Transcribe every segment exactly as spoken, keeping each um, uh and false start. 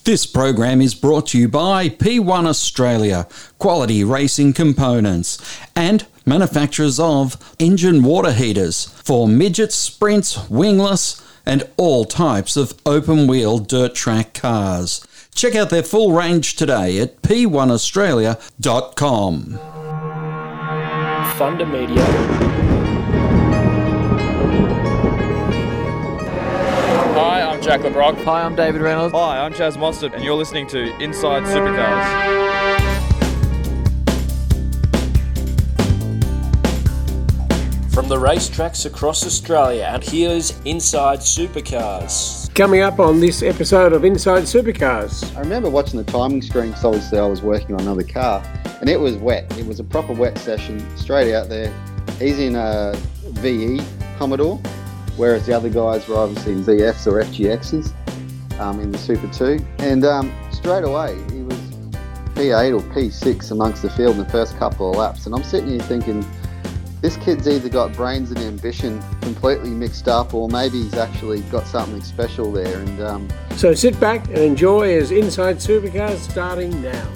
This program is brought to you by P one Australia, quality racing components, and manufacturers of engine water heaters for midgets, sprints, wingless, and all types of open-wheel dirt track cars. Check out their full range today at p one australia dot com. Thunder Media. Hi, I'm Jack LeBrock. Hi, I'm David Reynolds. Hi, I'm Chaz Mostert, and you're listening to Inside Supercars. From the racetracks across Australia, and here's Inside Supercars. Coming up on this episode of Inside Supercars. I remember watching the timing screen because obviously I was working on another car, and it was wet. It was a proper wet session, straight out there. He's in a V E Commodore, whereas the other guys were obviously in V Fs or F G Xs um, in the Super two. And um, straight away, he was P eight or P six amongst the field in the first couple of laps. And I'm sitting here thinking, this kid's either got brains and ambition completely mixed up, or maybe he's actually got something special there. And um, So sit back and enjoy as Inside Supercars starting now.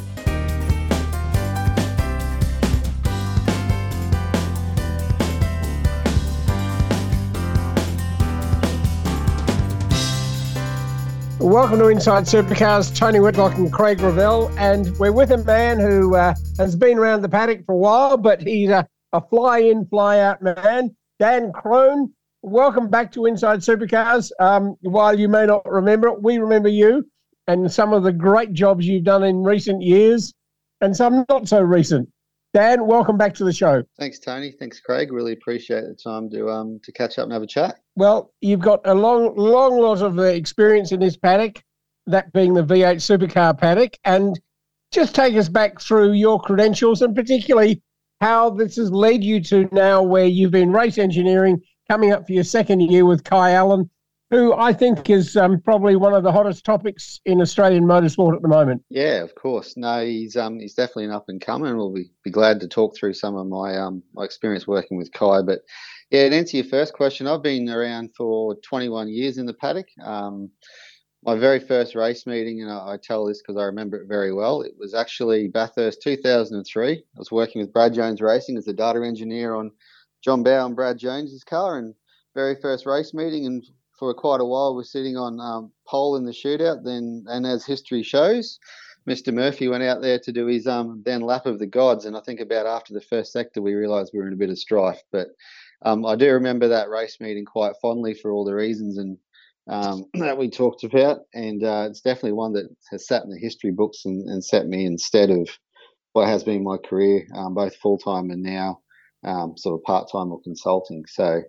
Welcome to Inside Supercars, Tony Whitlock and Craig Revell, and we're with a man who uh, has been around the paddock for a while, but he's a, a fly-in, fly-out man, Dan Crone. Welcome back to Inside Supercars. Um, while you may not remember it, we remember you and some of the great jobs you've done in recent years and some not so recent. Dan, welcome back to the show. Thanks, Tony. Thanks, Craig. Really appreciate the time to um to catch up and have a chat. Well, you've got a long, long lot of uh, experience in this paddock, that being the V eight Supercar paddock, and just take us back through your credentials and particularly how this has led you to now where you've been race engineering, coming up for your second year with Kai Allen, who I think is um, probably one of the hottest topics in Australian motorsport at the moment. Yeah, of course. No, he's um he's definitely an up and comer, and we'll be, be glad to talk through some of my um my experience working with Kai. But yeah, to answer your first question, I've been around for twenty-one years in the paddock. Um, my very first race meeting, and I, I tell this because I remember it very well, it was actually Bathurst two thousand three. I was working with Brad Jones Racing as a data engineer on John Bowe and Brad Jones's car, and very first race meeting, and for quite a while we're sitting on um, pole in the shootout. Then, and as history shows, Mister Murphy went out there to do his um, then lap of the gods, and I think about after the first sector we realised we were in a bit of strife. But um, I do remember that race meeting quite fondly for all the reasons and um, that we talked about, and uh, it's definitely one that has sat in the history books and, and set me instead of what has been my career, um, both full-time and now um, sort of part-time or consulting. So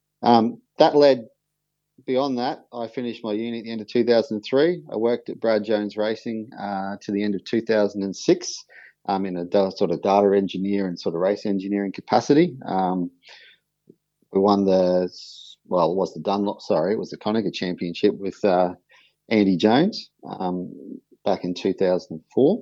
um, that led... Beyond that, I finished my uni at the end of two thousand three. I worked at Brad Jones Racing uh, to the end of two thousand six um, in a da- sort of data engineer and sort of race engineering capacity. Um, we won the, well, it was the Dunlop, sorry, it was the Conacher Championship with uh, Andy Jones um, back in two thousand four.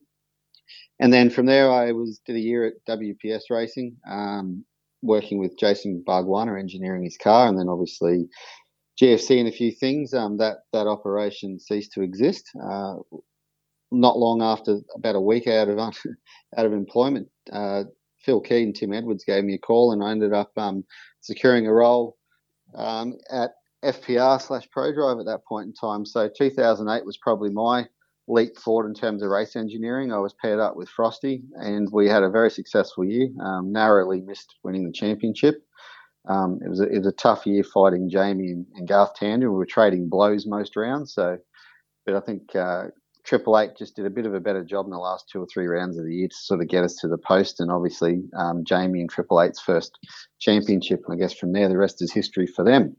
And then from there, I was did a year at W P S Racing, um, working with Jason Bargwanna, engineering his car, and then obviously G F C and a few things. Um, that that operation ceased to exist. Uh, not long after, about a week out of out of employment, uh, Phil Key and Tim Edwards gave me a call, and I ended up um, securing a role um, at F P R slash ProDrive at that point in time. So two thousand eight was probably my leap forward in terms of race engineering. I was paired up with Frosty, and we had a very successful year. Um, narrowly missed winning the championship. Um, it was a, it was a tough year fighting Jamie and, and Garth Tander. We were trading blows most rounds. So, but I think uh, Triple Eight just did a bit of a better job in the last two or three rounds of the year to sort of get us to the post. And obviously, um, Jamie and Triple Eight's first championship. And I guess from there, the rest is history for them.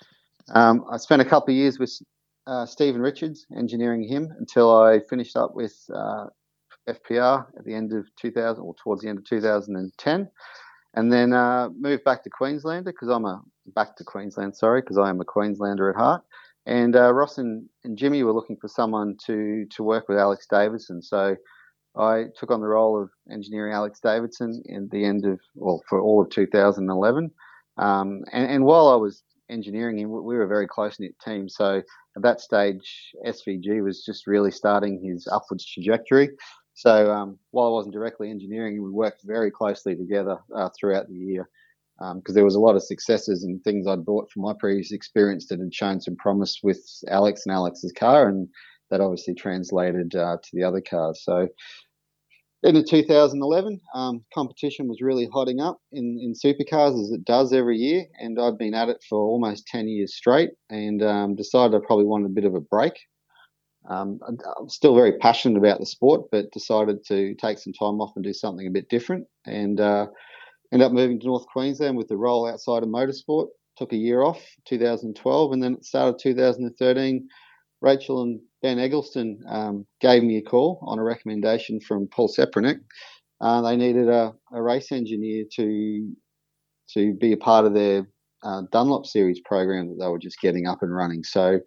Um, I spent a couple of years with uh, Stephen Richards, engineering him until I finished up with uh, F P R at the end of two thousand, or towards the end of two thousand ten. And then uh, moved back to Queenslander because I'm a back to Queensland. Sorry, because I am a Queenslander at heart. And uh, Ross and, and Jimmy were looking for someone to to work with Alex Davidson. So I took on the role of engineering Alex Davidson in the end of well for all of two thousand eleven. Um, and, and while I was engineering him, we were a very close knit team. So at that stage, S V G was just really starting his upwards trajectory. So um, while I wasn't directly engineering, we worked very closely together uh, throughout the year because um, there was a lot of successes and things I'd brought from my previous experience that had shown some promise with Alex and Alex's car, and that obviously translated uh, to the other cars. So in two thousand eleven, um, competition was really hotting up in, in supercars as it does every year, and I've been at it for almost ten years straight and um, decided I probably wanted a bit of a break. Um, I'm still very passionate about the sport, but decided to take some time off and do something a bit different, and uh, ended up moving to North Queensland with the role outside of motorsport. Took a year off, two thousand twelve, and then at the start of two thousand thirteen, Rachel and Ben Eggleston um, gave me a call on a recommendation from Paul Seprenick. Uh, they needed a, a race engineer to to be a part of their uh, Dunlop Series program that they were just getting up and running. So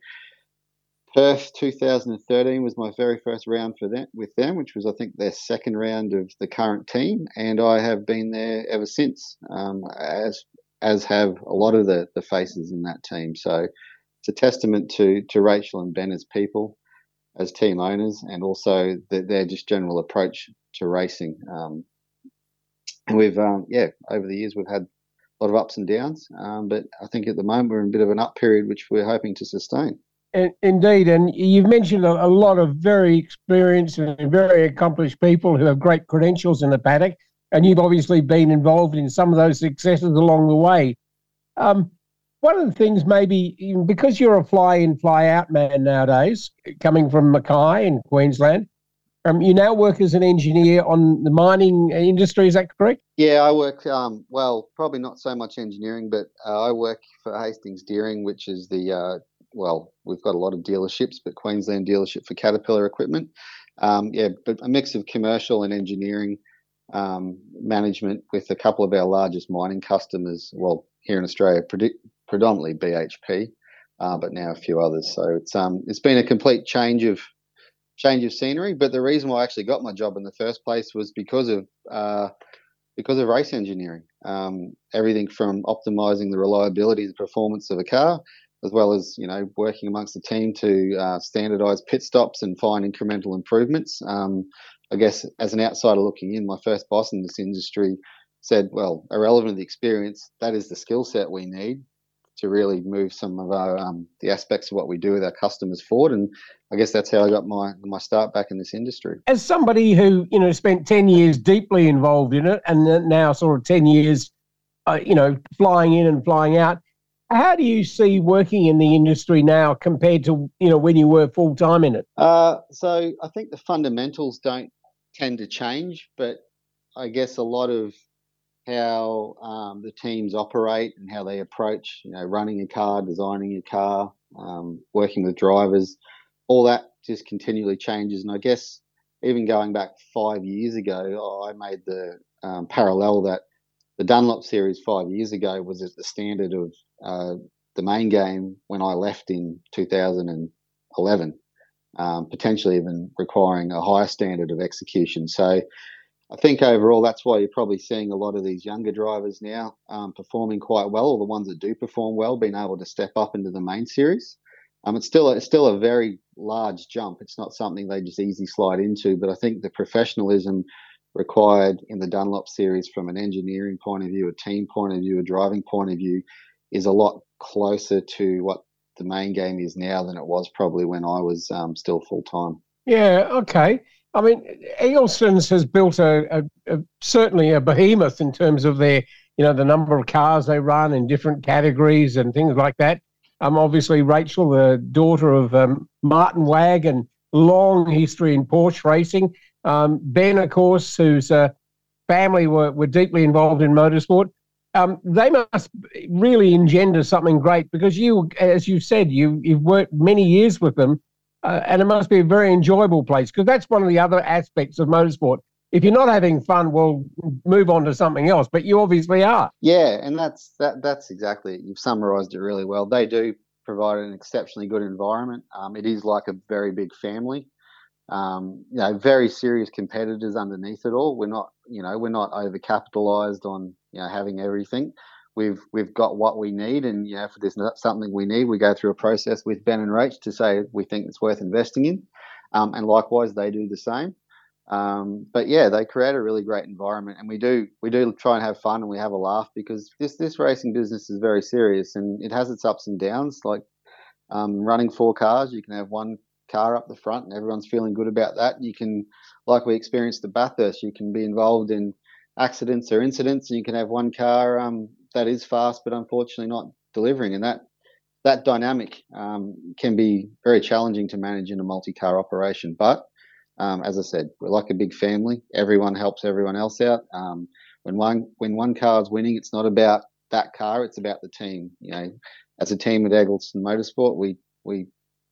Perth two thousand thirteen was my very first round for them, with them, which was, I think, their second round of the current team, and I have been there ever since, um, as as have a lot of the, the faces in that team. So it's a testament to to Rachel and Ben as people, as team owners, and also the, their just general approach to racing. Um, and we've, um, yeah, over the years we've had a lot of ups and downs, um, but I think at the moment we're in a bit of an up period, which we're hoping to sustain. Indeed, and you've mentioned a, a lot of very experienced and very accomplished people who have great credentials in the paddock, and you've obviously been involved in some of those successes along the way. Um, one of the things maybe, because you're a fly-in, fly-out man nowadays, coming from Mackay in Queensland, um, you now work as an engineer on the mining industry, is that correct? Yeah, I work, um, well, probably not so much engineering, but uh, I work for Hastings Deering, which is the... Uh, well, we've got a lot of dealerships, but Queensland dealership for Caterpillar equipment. Um, yeah, but a mix of commercial and engineering um, management with a couple of our largest mining customers. Well, here in Australia, predi- predominantly B H P, uh, but now a few others. So it's um it's been a complete change of change of scenery. But the reason why I actually got my job in the first place was because of uh, because of race engineering. Um, everything from optimizing the reliability and performance of a car, as well as, you know, working amongst the team to uh, standardise pit stops and find incremental improvements. Um, I guess as an outsider looking in, my first boss in this industry said, well, irrelevant to the experience, that is the skill set we need to really move some of our um, the aspects of what we do with our customers forward. And I guess that's how I got my my start back in this industry. As somebody who, you know, spent ten years deeply involved in it and now sort of ten years, uh, you know, flying in and flying out, how do you see working in the industry now compared to, you know, when you were full time in it? Uh, so I think the fundamentals don't tend to change, but I guess a lot of how um, the teams operate and how they approach, you know, running a car, designing a car, um, working with drivers, all that just continually changes. And I guess even going back five years ago, I made the um, parallel that the Dunlop Series five years ago was at the standard of uh, the main game when I left in two thousand eleven, um, potentially even requiring a higher standard of execution. So I think overall that's why you're probably seeing a lot of these younger drivers now um, performing quite well, or the ones that do perform well being able to step up into the main series. Um, it's still it's still a very large jump. It's not something they just easy slide into, but I think the professionalism required in the Dunlop Series from an engineering point of view, a team point of view, a driving point of view, is a lot closer to what the main game is now than it was probably when I was um, still full-time. Yeah, okay. I mean, Eggleston's has built a, a, a certainly a behemoth in terms of their, you know, the number of cars they run in different categories and things like that. Um, obviously, Rachel, the daughter of um, Martin Wagg, and long history in Porsche racing. Um, Ben, of course, whose uh, family were, were deeply involved in motorsport. Um, they must really engender something great because you, as you said, you, you've worked many years with them, uh, and it must be a very enjoyable place because that's one of the other aspects of motorsport. If you're not having fun, well, move on to something else, but you obviously are. Yeah, and that's that. That's exactly it. You've summarised it really well. They do provide an exceptionally good environment. Um, it is like a very big family. Um, you know, very serious competitors underneath it all. We're not, you know, we're not overcapitalized on, you know, having everything. we've we've got what we need, and you know, if there's not something we need, we go through a process with Ben and Rach to say we think it's worth investing in, um, and likewise they do the same. Um, but yeah, they create a really great environment, and we do we do try and have fun and we have a laugh, because this this racing business is very serious and it has its ups and downs. Like um, running four cars, you can have one car up the front and everyone's feeling good about that. You can, like we experienced at Bathurst, you can be involved in accidents or incidents, and you can have one car um, that is fast but unfortunately not delivering, and that that dynamic um, can be very challenging to manage in a multi-car operation. But um, as I said, we're like a big family. Everyone helps everyone else out. Um, when one when one car is winning, it's not about that car; it's about the team. You know, as a team at Eggleston Motorsport, we we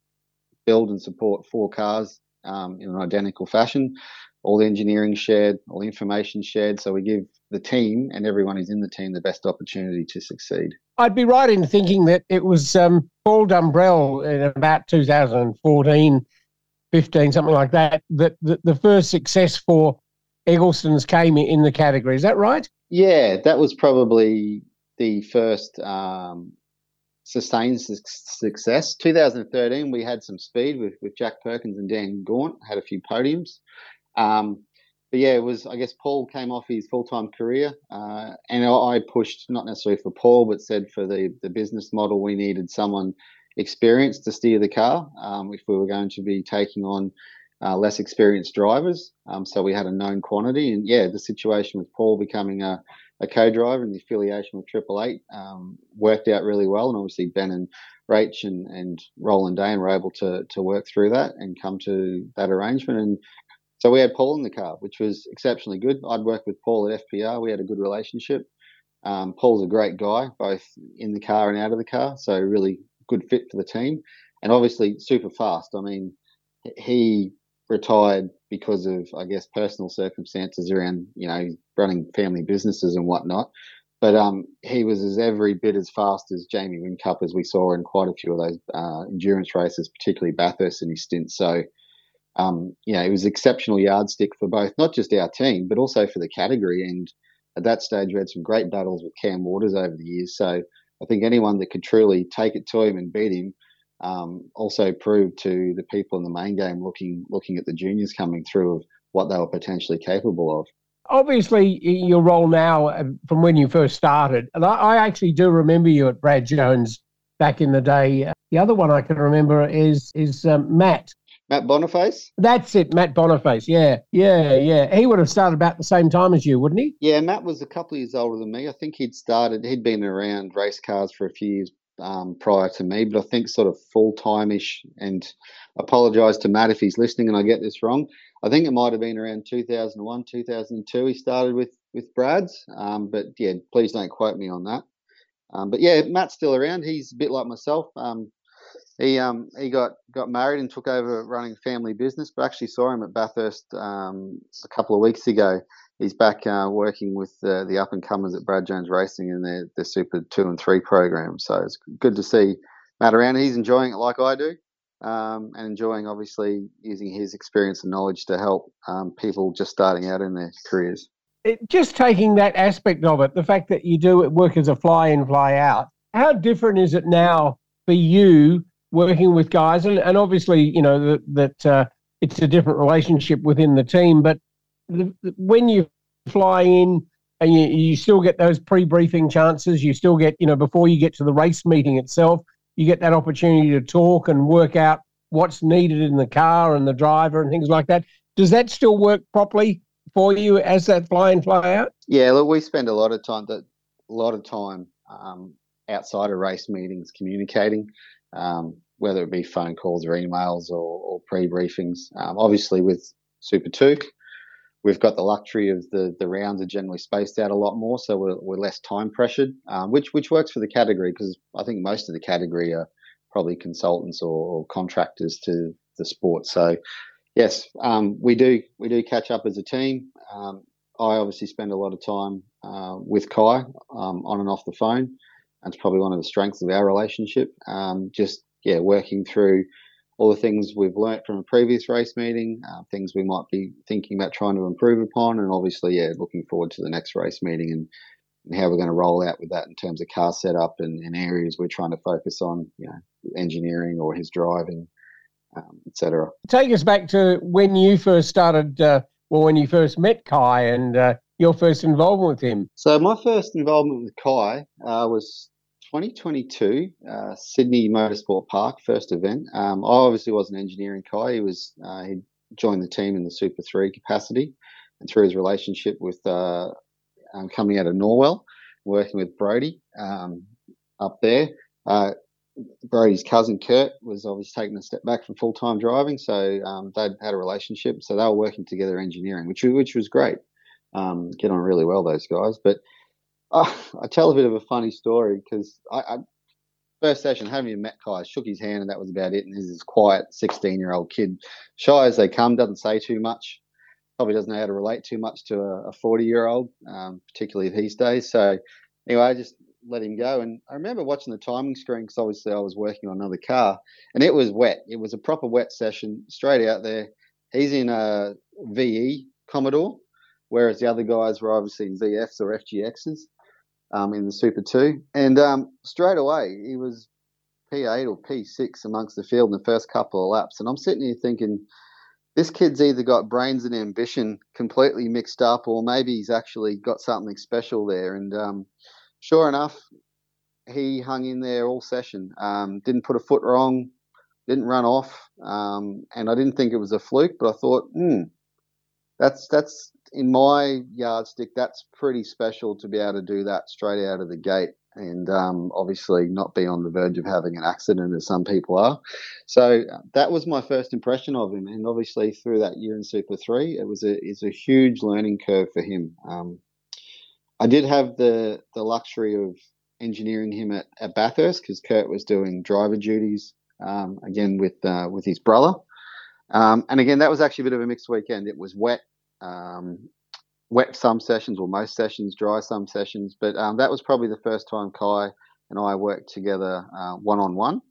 build and support four cars um, in an identical fashion. All the engineering shared, all the information shared, so we give the team and everyone who's in the team the best opportunity to succeed. I'd be right in thinking that it was um, Paul Dumbrell in about two thousand fourteen, fifteen, something like that, that the, the first success for Eggleston's came in the category. Is that right? Yeah, that was probably the first um, sustained su- success. two thousand thirteen, we had some speed with, with Jack Perkins and Dan Gaunt, had a few podiums. Um, but yeah, it was, I guess Paul came off his full-time career uh, and I pushed, not necessarily for Paul, but said for the, the business model, we needed someone experienced to steer the car um, if we were going to be taking on uh, less experienced drivers. Um, so we had a known quantity, and yeah, the situation with Paul becoming a, a co-driver and the affiliation with Triple Eight um, worked out really well. And obviously Ben and Rach and, and Roland Dane were able to, to work through that and come to that arrangement. And so we had Paul in the car, which was exceptionally good. I'd worked with Paul at F P R. We had a good relationship. Um, Paul's a great guy, both in the car and out of the car, so really good fit for the team. And obviously super fast. I mean, he retired because of, I guess, personal circumstances around, you know, running family businesses and whatnot. But um, he was as every bit as fast as Jamie Whincup, as we saw in quite a few of those uh, endurance races, particularly Bathurst in his stint. So, Um, you know, it was an exceptional yardstick for both, not just our team, but also for the category. And at that stage, we had some great battles with Cam Waters over the years. So I think anyone that could truly take it to him and beat him um, also proved to the people in the main game looking looking at the juniors coming through of what they were potentially capable of. Obviously, your role now from when you first started, and I, I actually do remember you at Brad Jones back in the day. The other one I can remember is is um, Matt. Matt Boniface? That's it, Matt Boniface. Yeah, yeah, yeah. He would have started about the same time as you, wouldn't he? Yeah, Matt was a couple of years older than me. I think he'd started, he'd been around race cars for a few years um, prior to me, but I think sort of full-time-ish, and apologise to Matt if he's listening and I get this wrong. I think it might have been around two thousand one, two thousand two he started with, with Brad's, um, but yeah, please don't quote me on that. Um, but yeah, Matt's still around. He's a bit like myself. Um, He um he got, got married and took over running family business, but actually saw him at Bathurst um, a couple of weeks ago. He's back uh, working with uh, the up-and-comers at Brad Jones Racing in their, their Super two and three program. So it's good to see Matt around. He's enjoying it like I do um, and enjoying, obviously, using his experience and knowledge to help um, people just starting out in their careers. It, just taking that aspect of it, the fact that you do work as a fly-in, fly-out, how different is it now for you working with guys, and, and obviously, you know, that, that uh, it's a different relationship within the team, but the, the, when you fly in and you, you still get those pre-briefing chances, you still get, you know, before you get to the race meeting itself, you get that opportunity to talk and work out what's needed in the car and the driver and things like that. Does that still work properly for you as that fly-in, fly-out? Yeah, look, we spend a lot of time, that a lot of time um, outside of race meetings communicating. Um, whether it be phone calls or emails or, or pre-briefings. Um, obviously, with Super two, we've got the luxury of the, the rounds are generally spaced out a lot more, so we're, we're less time pressured, um, which which works for the category, because I think most of the category are probably consultants or, or contractors to the sport. So, yes, um, we do we do catch up as a team. Um, I obviously spend a lot of time uh, with Kai um, on and off the phone. That's probably one of the strengths of our relationship. Um, just, yeah, working through all the things we've learnt from a previous race meeting, uh, things we might be thinking about trying to improve upon, and obviously, yeah, looking forward to the next race meeting and and how we're going to roll out with that in terms of car setup and, and areas we're trying to focus on, you know, engineering or his driving, um, et cetera. Take us back to when you first started, uh, well, when you first met Kai and uh, your first involvement with him. So my first involvement with Kai uh, was twenty twenty-two, uh, Sydney Motorsport Park, first event. Um, I obviously wasn't engineering Kai. He was uh, he joined the team in the Super three capacity, and through his relationship with uh, um, coming out of Norwell, working with Brody um, up there. Uh, Brody's cousin Kurt was obviously taking a step back from full-time driving, so um, they'd had a relationship. So they were working together engineering, which which was great. Um, get on really well, those guys. But uh, I tell a bit of a funny story because I, I first session, haven't even met Kai, shook his hand and that was about it. And he's this quiet sixteen-year-old kid, shy as they come, doesn't say too much, probably doesn't know how to relate too much to a forty-year-old, um, particularly these days. So anyway, I just let him go. And I remember watching the timing screen because obviously I was working on another car and it was wet. It was a proper wet session straight out there. He's in a V E Commodore, whereas the other guys were obviously in V Fs or F G Xs um, in the Super two. And um, straight away, he was P eight or P six amongst the field in the first couple of laps. And I'm sitting here thinking, this kid's either got brains and ambition completely mixed up or maybe he's actually got something special there. And um, sure enough, he hung in there all session, um, didn't put a foot wrong, didn't run off. Um, and I didn't think it was a fluke, but I thought, hmm, that's that's in my yardstick, that's pretty special to be able to do that straight out of the gate and um, obviously not be on the verge of having an accident as some people are. So that was my first impression of him. And obviously through that year in Super three, it was a, it's a huge learning curve for him. Um, I did have the, the luxury of engineering him at, at Bathurst because Kurt was doing driver duties, um, again, with uh, with his brother. Um, and again, that was actually a bit of a mixed weekend. It was wet, um, wet some sessions or most sessions, dry some sessions. But um, that was probably the first time Kai and I worked together uh, one-on-one.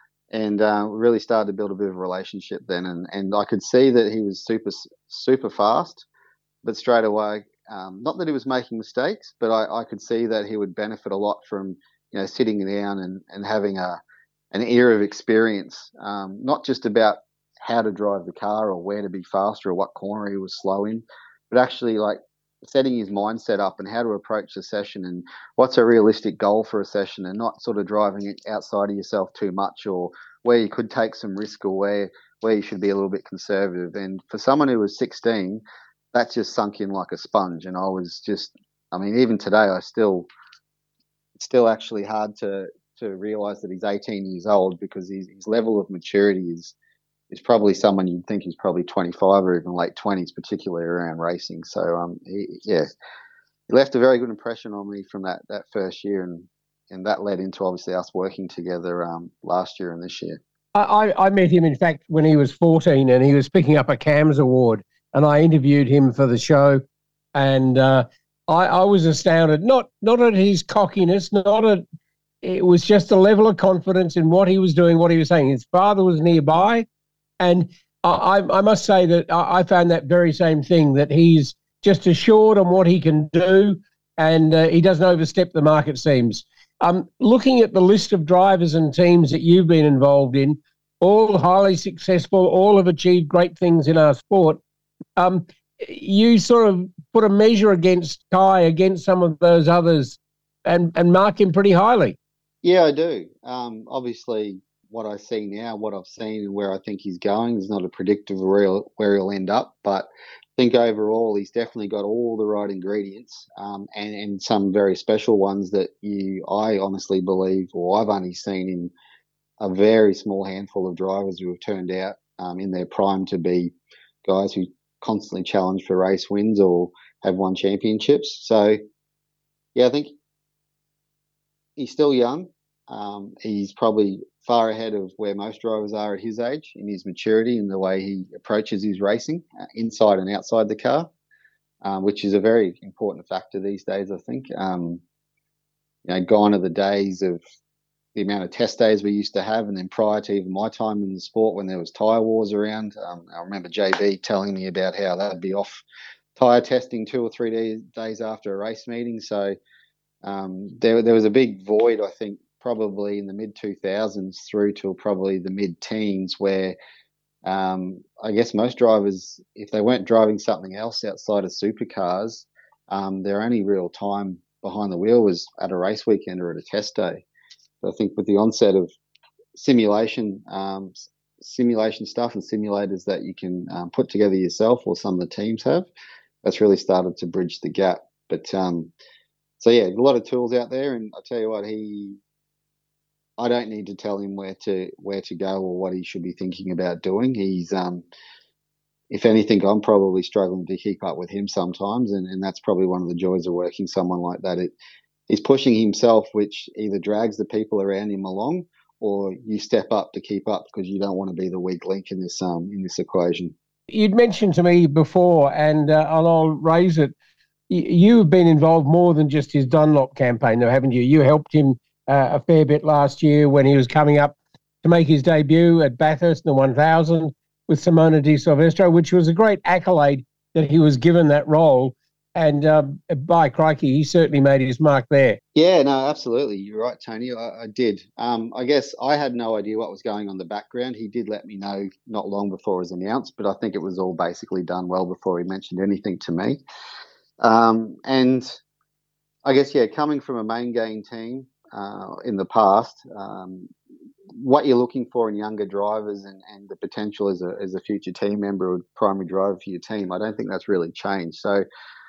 And uh, really started to build a bit of a relationship then. And, and I could see that he was super, super fast, but straight away, Um, not that he was making mistakes, but I, I could see that he would benefit a lot from, you know, sitting down and, and having a an ear of experience, um, not just about how to drive the car or where to be faster or what corner he was slow in, but actually like setting his mindset up and how to approach the session and what's a realistic goal for a session and not sort of driving it outside of yourself too much or where you could take some risk or where, where you should be a little bit conservative. And for someone who was sixteen, that just sunk in like a sponge. And I was just, I mean, even today, I still, it's still actually hard to, to realize that he's eighteen years old because his, his level of maturity is, is probably someone you'd think he's probably twenty-five or even late twenties, particularly around racing. So, um, he, yeah, he left a very good impression on me from that, that first year. And, and that led into obviously us working together, um, last year and this year. I, I met him, in fact, when he was fourteen and he was picking up a CAMS award. And I interviewed him for the show, and uh, I, I was astounded. Not not at his cockiness, not at it was just a level of confidence in what he was doing, what he was saying. His father was nearby, and I, I must say that I found that very same thing. That he's just assured on what he can do, and uh, he doesn't overstep the mark. It seems. Um, looking at the list of drivers and teams that you've been involved in, all highly successful, all have achieved great things in our sport. Um, you sort of put a measure against Kai, against some of those others, and, and mark him pretty highly. Yeah, I do. Um, obviously, what I see now, what I've seen and where I think he's going is not a predictor of where he'll, where he'll end up, but I think overall he's definitely got all the right ingredients um, and, and some very special ones that you, I honestly believe, or I've only seen in a very small handful of drivers who have turned out um, in their prime to be guys who constantly challenge for race wins or have won championships. So, yeah, I think he's still young. Um, he's probably far ahead of where most drivers are at his age in his maturity and the way he approaches his racing uh, inside and outside the car, um, which is a very important factor these days, I think. Um, you know, gone are the days of the amount of test days we used to have, and then prior to even my time in the sport when there was tyre wars around, um, I remember J B telling me about how they'd be off tyre testing two or three days, days after a race meeting. So Um, there, there was a big void, I think, probably in the mid two thousands through till probably the mid teens, where um, I guess most drivers, if they weren't driving something else outside of supercars, um, their only real time behind the wheel was at a race weekend or at a test day. So I think with the onset of simulation, um, simulation stuff and simulators that you can um, put together yourself, or some of the teams have, that's really started to bridge the gap. But um, so yeah, a lot of tools out there, and I tell you what, he, I don't need to tell him where to where to go or what he should be thinking about doing. He's, um, if anything, I'm probably struggling to keep up with him sometimes, and, and that's probably one of the joys of working someone like that. It, he's pushing himself, which either drags the people around him along, or you step up to keep up because you don't want to be the weak link in this um in this equation. You'd mentioned to me before, and uh, I'll I'll raise it. Y- You've been involved more than just his Dunlop campaign, though, haven't you? You helped him uh, a fair bit last year when he was coming up to make his debut at Bathurst in the one thousand with Simona Di Silvestro, which was a great accolade that he was given that role. And uh, by crikey, he certainly made his mark there. Yeah, no, absolutely. You're right, Tony. I, I did. Um, I guess I had no idea what was going on in the background. He did let me know not long before it was announced, but I think it was all basically done well before he mentioned anything to me. Um, and I guess, yeah, coming from a main game team uh, in the past, um, what you're looking for in younger drivers and, and the potential as a as a future team member or primary driver for your team, I don't think that's really changed. So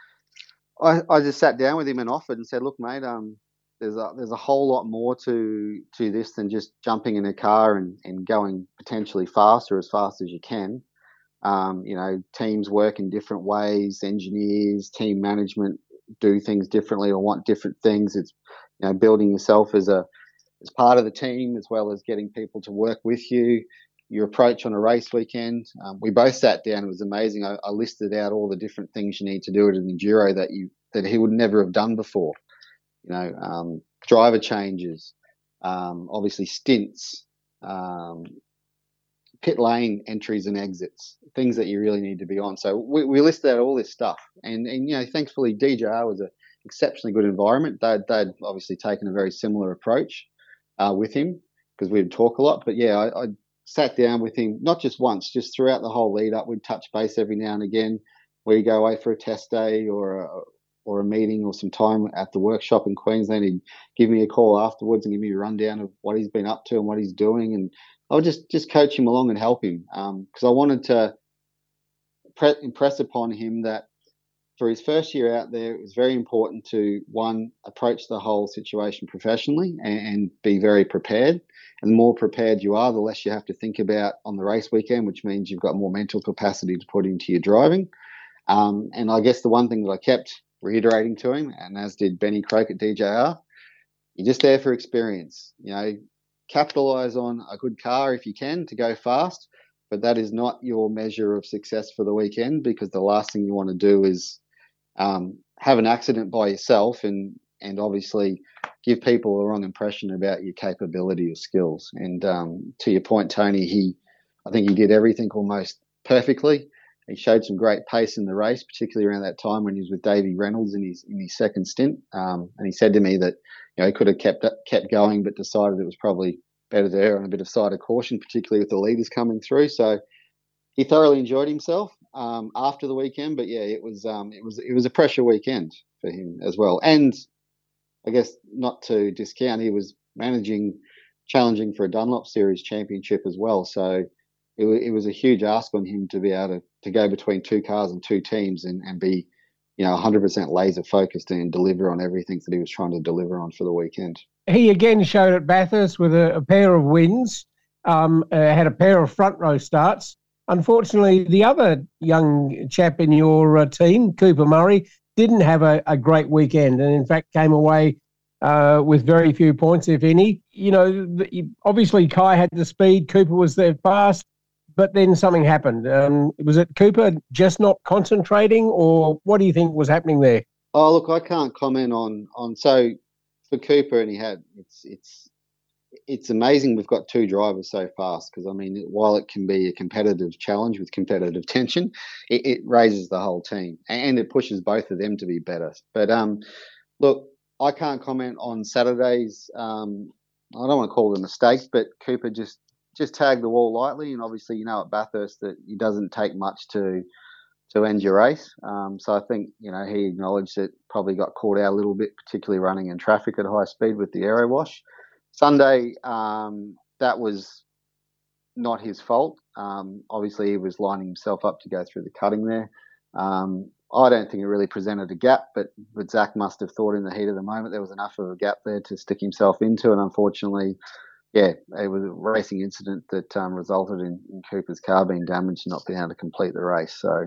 I, I just sat down with him and offered and said, look, mate, um, there's a there's a whole lot more to to this than just jumping in a car and, and going potentially fast or as fast as you can. Um, you know, teams work in different ways. Engineers, team management do things differently or want different things. It's, you know, building yourself as a as part of the team, as well as getting people to work with you. Your approach on a race weekend. Um, we both sat down. It was amazing. I, I listed out all the different things you need to do at an enduro that you that he would never have done before. You know, um, driver changes, um, obviously stints, um, pit lane entries and exits, things that you really need to be on. So we, we listed out all this stuff, and and you know, thankfully D J R was an exceptionally good environment. They'd, they'd obviously taken a very similar approach uh, with him because we'd talk a lot. But yeah, I, I sat down with him, not just once, just throughout the whole lead up. We'd touch base every now and again. We'd go away for a test day or a, or a meeting or some time at the workshop in Queensland. He'd give me a call afterwards and give me a rundown of what he's been up to and what he's doing. And I would just, just coach him along and help him because um, I wanted to pre- impress upon him that for his first year out there, it was very important to, one, approach the whole situation professionally and, and be very prepared. And the more prepared you are, the less you have to think about on the race weekend, which means you've got more mental capacity to put into your driving. Um, and I guess the one thing that I kept reiterating to him, and as did Benny Croak at D J R, you're just there for experience. You know, capitalise on a good car if you can to go fast, but that is not your measure of success for the weekend, because the last thing you want to do is um, have an accident by yourself and and obviously give people a wrong impression about your capability or skills. And um, to your point, Tony, he, I think he did everything almost perfectly. He showed some great pace in the race, particularly around that time when he was with Davey Reynolds in his in his second stint. Um, and he said to me that, you know, he could have kept kept going, but decided it was probably better to err on a bit of side of caution, particularly with the leaders coming through. So he thoroughly enjoyed himself um, after the weekend. But yeah, it was um, it was it was a pressure weekend for him as well. And I guess not to discount, he was managing, challenging for a Dunlop Series championship as well. So it, it was a huge ask on him to be able to, to go between two cars and two teams and, and be, you know, one hundred percent laser focused and deliver on everything that he was trying to deliver on for the weekend. He again showed at Bathurst with a, a pair of wins, um, uh, had a pair of front row starts. Unfortunately, the other young chap in your uh, team, Cooper Murray, didn't have a, a great weekend and, in fact, came away uh, with very few points, if any. You know, the, obviously Kai had the speed, Cooper was there fast, but then something happened. Um, was it Cooper just not concentrating, or what do you think was happening there? Oh, look, I can't comment on on so for Cooper, and he had it's it's it's amazing we've got two drivers so fast, because I mean, while it can be a competitive challenge with competitive tension, it, it raises the whole team and it pushes both of them to be better. But um, look, I can't comment on Saturday's. Um, I don't want to call it a mistake, but Cooper just just tagged the wall lightly, and obviously you know at Bathurst that he doesn't take much to to end your race. Um, so I think you know he acknowledged it, probably got caught out a little bit, particularly running in traffic at high speed with the aero wash. Sunday, um, that was not his fault. Um, obviously, he was lining himself up to go through the cutting there. Um, I don't think it really presented a gap, but, but Zach must have thought in the heat of the moment there was enough of a gap there to stick himself into, and unfortunately, yeah, it was a racing incident that um, resulted in, in Cooper's car being damaged and not being able to complete the race. So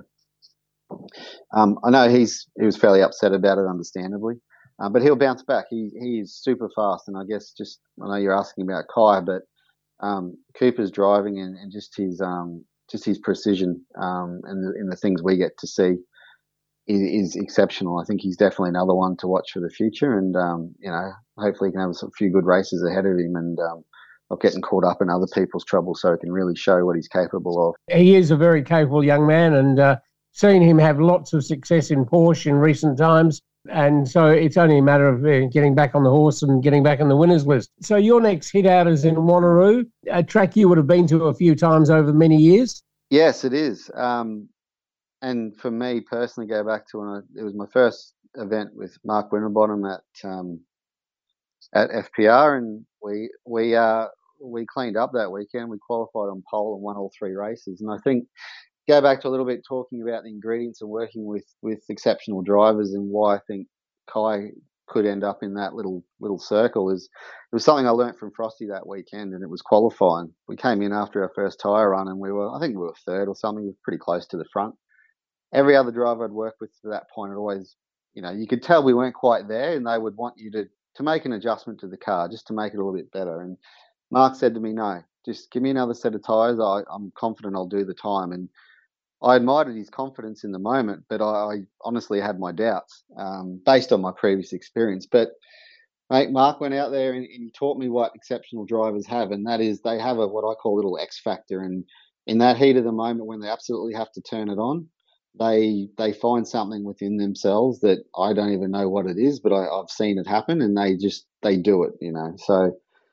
um, I know he's he was fairly upset about it, understandably, uh, but he'll bounce back. He he is super fast, and I guess just I know you're asking about Kai, but um, Cooper's driving and, and just his um, just his precision um, and the, in the things we get to see is, is exceptional. I think he's definitely another one to watch for the future, and um, you know, hopefully he can have a few good races ahead of him and um, not getting caught up in other people's trouble, so he can really show what he's capable of. He is a very capable young man, and uh, seen him have lots of success in Porsche in recent times. And so it's only a matter of uh, getting back on the horse and getting back on the winners list. So your next hit out is in Wanneroo, a track you would have been to a few times over many years. Yes, it is. Um, and for me personally, go back to when I, it was my first event with Mark Winterbottom at um, at F P R, and we we uh, we cleaned up that weekend. We qualified on pole and won all three races. And I think go back to a little bit talking about the ingredients and working with, with exceptional drivers and why I think Kai could end up in that little little circle is it was something I learnt from Frosty that weekend, and it was qualifying. We came in after our first tyre run and we were, I think we were third or something, we were pretty close to the front. Every other driver I'd worked with to that point had always, you know, you could tell we weren't quite there, and they would want you to, to make an adjustment to the car just to make it a little bit better. And Mark said to me, no, just give me another set of tyres. I, I'm confident I'll do the time. And I admired his confidence in the moment, but I, I honestly had my doubts um, based on my previous experience. But mate, Mark went out there and, and he taught me what exceptional drivers have, and that is they have a what I call a little X factor. And in that heat of the moment, when they absolutely have to turn it on, they they find something within themselves that I don't even know what it is, but I, I've seen it happen, and they just they do it, you know. So,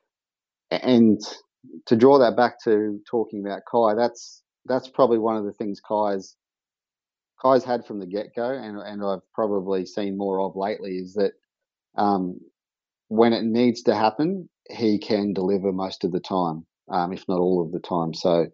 and to draw that back to talking about Kai, that's. That's probably one of the things Kai's Kai's had from the get-go, and, and I've probably seen more of lately, is that um, when it needs to happen, he can deliver most of the time, um, if not all of the time. So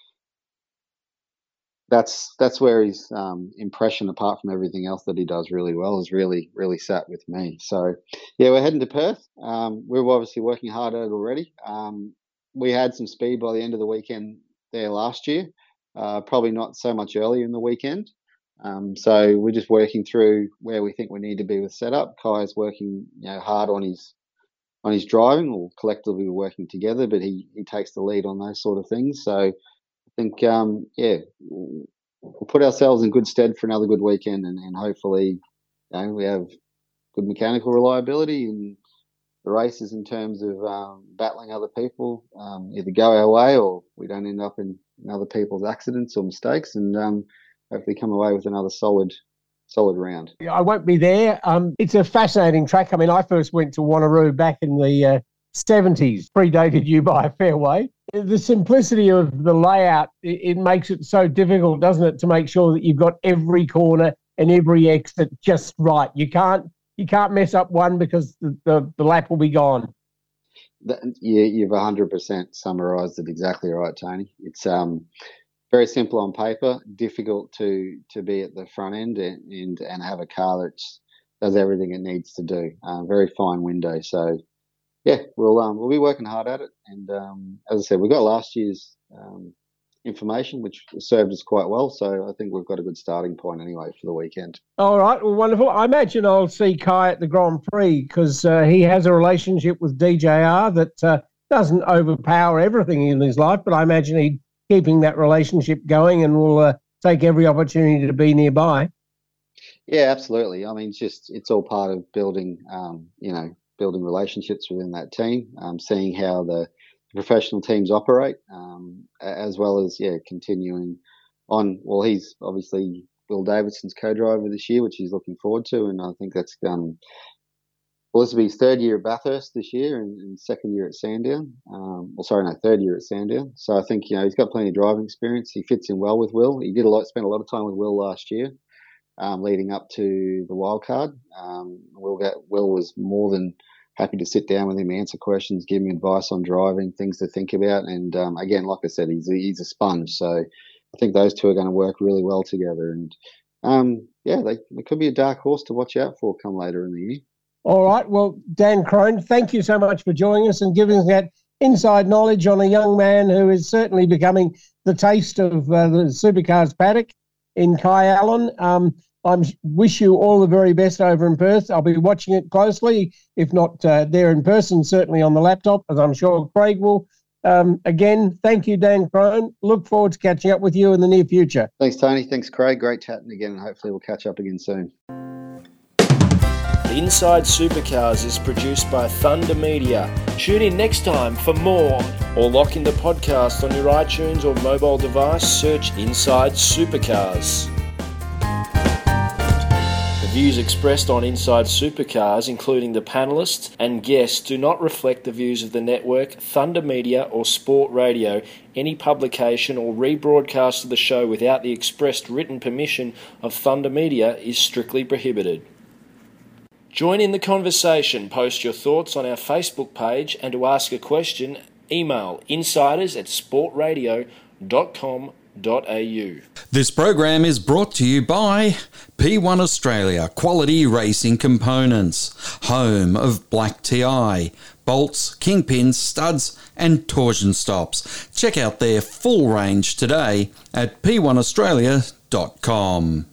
that's that's where his um, impression, apart from everything else that he does really well, is really, really sat with me. So, yeah, we're heading to Perth. Um, we're obviously working hard at it already. Um, we had some speed by the end of the weekend there last year, uh, probably not so much earlier in the weekend. Um, so we're just working through where we think we need to be with setup. Kai's working, you know, hard on his on his driving, or collectively we're working together, but he, he takes the lead on those sort of things. So I think, um, yeah, we'll put ourselves in good stead for another good weekend, and, and hopefully, you know, we have good mechanical reliability and the races in terms of um, battling other people um, either go our way or we don't end up in, in other people's accidents or mistakes, and um, hopefully come away with another solid solid round. I won't be there. Um, it's a fascinating track. I mean, I first went to Wanneroo back in the uh, seventies, predated you by a fair way. The simplicity of the layout, it, it makes it so difficult, doesn't it, to make sure that you've got every corner and every exit just right. You can't You can't mess up one because the, the, the lap will be gone. That, yeah, you've one hundred percent summarised it exactly right, Tony. It's um, very simple on paper, difficult to, to be at the front end and, and, and have a car that does everything it needs to do. Uh, very fine window. So, yeah, we'll um, we'll be working hard at it. And um, as I said, we got last year's um, information, which served us quite well. So I think we've got a good starting point anyway for the weekend. All right, well, wonderful. I imagine I'll see Kai at the Grand Prix because uh, he has a relationship with D J R that uh, doesn't overpower everything in his life, but I imagine he's keeping that relationship going and will uh, take every opportunity to be nearby. Yeah, absolutely. I mean, it's just it's all part of building, um, you know, building relationships within that team, um, seeing how the professional teams operate, um, as well as, yeah, continuing on. Well, he's obviously Will Davidson's co-driver this year, which he's looking forward to, and I think that's um, Well, this will be his third year at Bathurst this year and, and second year at Sandown. Um, well, sorry, no, third year at Sandown. So I think, you know, he's got plenty of driving experience. He fits in well with Will. He did a lot, spent a lot of time with Will last year, um, leading up to the wild card. Um, Will, get, Will was more than happy to sit down with him, answer questions, give him advice on driving, things to think about. And um, again, like I said, he's a, he's a sponge. So I think those two are going to work really well together. And um, yeah, they, they could be a dark horse to watch out for come later in the year. All right. Well, Dan Crone, thank you so much for joining us and giving us that inside knowledge on a young man who is certainly becoming the taste of uh, the Supercars paddock in Kai Allen. Um, I wish you all the very best over in Perth. I'll be watching it closely, if not uh, there in person, certainly on the laptop, as I'm sure Craig will. Um, again, thank you, Dan Crone. Look forward to catching up with you in the near future. Thanks, Tony. Thanks, Craig. Great chatting again, and hopefully we'll catch up again soon. Inside Supercars is produced by Thunder Media. Tune in next time for more, or lock in the podcast on your iTunes or mobile device. Search Inside Supercars. The views expressed on Inside Supercars, including the panellists and guests, do not reflect the views of the network, Thunder Media or Sport Radio. Any publication or rebroadcast of the show without the expressed written permission of Thunder Media is strictly prohibited. Join in the conversation. Post your thoughts on our Facebook page, and to ask a question, email insiders at sportradio dot com dot a u. This program is brought to you by P one Australia Quality Racing Components, home of Black T I, bolts, kingpins, studs and torsion stops. Check out their full range today at p one australia dot com.